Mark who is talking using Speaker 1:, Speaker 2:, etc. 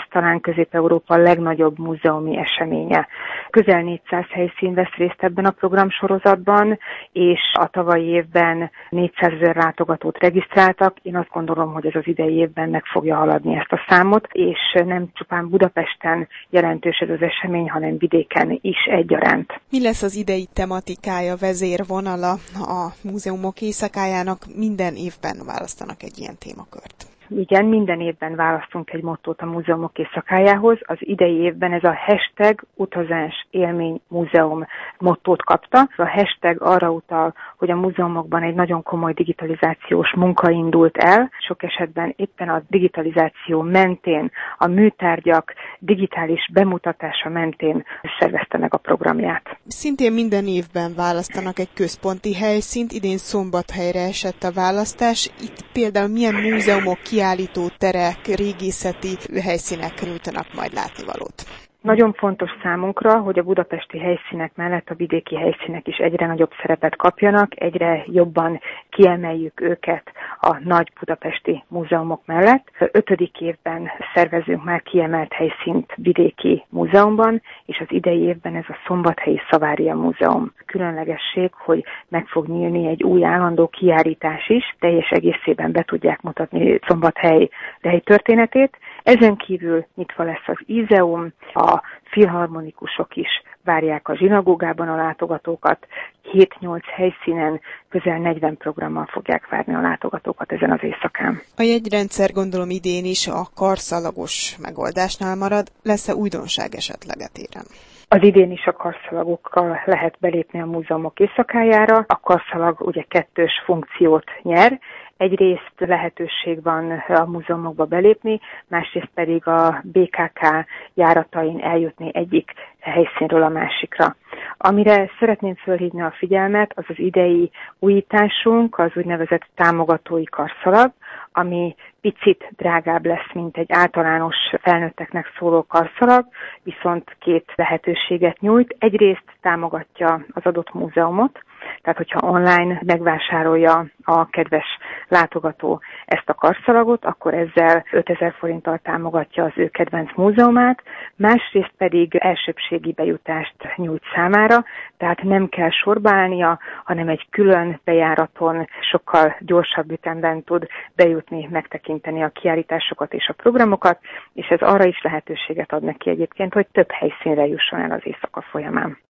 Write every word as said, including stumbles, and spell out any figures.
Speaker 1: talán Közép-Európa legnagyobb múzeumi eseménye. Közel négyszáz helyszín vesz részt ebben a programsorozatban, és a tavalyi évben négyszázezer látogatót regisztráltak. Én azt gondolom, hogy ez az idei évben meg fogja haladni ezt a számot, és nem csupán Budapesten jelentős ez az esemény, hanem vidéken is egyaránt.
Speaker 2: Mi lesz az idei tematikája, vezérvonala a múzeumok éjszakájának? Minden évben választanak egy ilyen témakört.
Speaker 1: Igen, minden évben választunk egy mottót a múzeumok éjszakájához. Az idei évben ez a hashtag utazás élmény múzeum mottót kapta. A hashtag arra utal, hogy a múzeumokban egy nagyon komoly digitalizációs munka indult el. Sok esetben éppen a digitalizáció mentén, a műtárgyak digitális bemutatása mentén szervezte meg a programját.
Speaker 2: Szintén minden évben választanak egy központi helyszínt. Idén Szombathelyre esett a választás. Itt például milyen múzeumok, kiállító terek, régészeti helyszínek nyújtanak majd látnivalót?
Speaker 1: Nagyon fontos számunkra, hogy a budapesti helyszínek mellett a vidéki helyszínek is egyre nagyobb szerepet kapjanak, egyre jobban kiemeljük őket a nagy budapesti múzeumok mellett. Ötödik évben szervezünk már kiemelt helyszínt vidéki múzeumban, és az idei évben ez a Szombathelyi Szavária Múzeum. Különlegesség, hogy meg fog nyílni egy új állandó kiállítás is, teljes egészében be tudják mutatni Szombathely történetét. Ezen kívül nyitva lesz az Ízeum, a filharmonikusok is várják a zsinagógában a látogatókat, hét-nyolc helyszínen közel negyven programmal fogják várni a látogatókat ezen az éjszakán.
Speaker 2: A jegyrendszer gondolom idén is a karszalagos megoldásnál marad, lesz-e újdonság esetleg etéren?
Speaker 1: Az idén is a karszalagokkal lehet belépni a múzeumok éjszakájára. A karszalag ugye kettős funkciót nyer. Egyrészt lehetőség van a múzeumokba belépni, másrészt pedig a bé ká ká járatain eljutni egyik helyszínről a másikra. Amire szeretném fölhívni a figyelmet, az az idei újításunk, az úgynevezett támogatói karszalag, ami picit drágább lesz, mint egy általános felnőtteknek szóló karszalag, viszont két lehetőséget nyújt. Egyrészt támogatja az adott múzeumot, tehát hogyha online megvásárolja a kedves látogató ezt a karszalagot, akkor ezzel ötezer forinttal támogatja az ő kedvenc múzeumát, másrészt pedig elsőbbségi bejutást nyújt számára, tehát nem kell sorba állnia, hanem egy külön bejáraton sokkal gyorsabb ütemben tud bejutni, megtekinteni a kiállításokat és a programokat, és ez arra is lehetőséget ad neki egyébként, hogy több helyszínre jusson el az éjszaka folyamán.